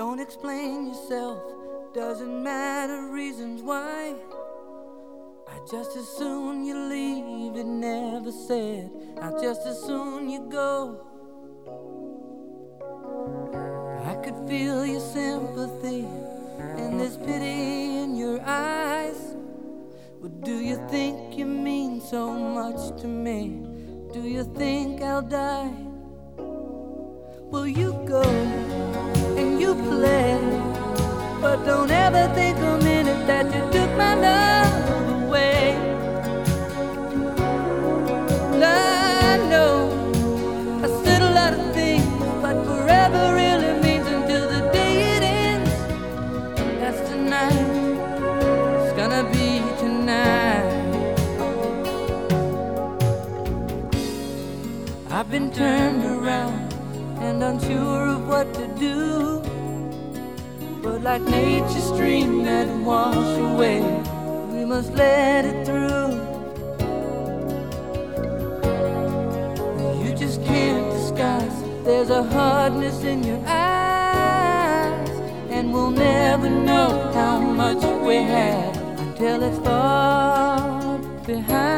Don't explain yourself, doesn't matter reasons why. I'd just as soon you leave, it never said. I'd just as soon you go. I could feel your sympathy and there's pity in your eyes. But do you think you mean so much to me? Do you think I'll die? Well, you go and you play, but don't ever think a minute that you took my love away. I know I said a lot of things, but forever really means until the day it ends. That's tonight, it's gonna be tonight. I've been turned around and unsure of what to do, but like nature's stream that wash away, we must let it through. You just can't disguise, there's a hardness in your eyes, and we'll never know how much we had until it's far behind.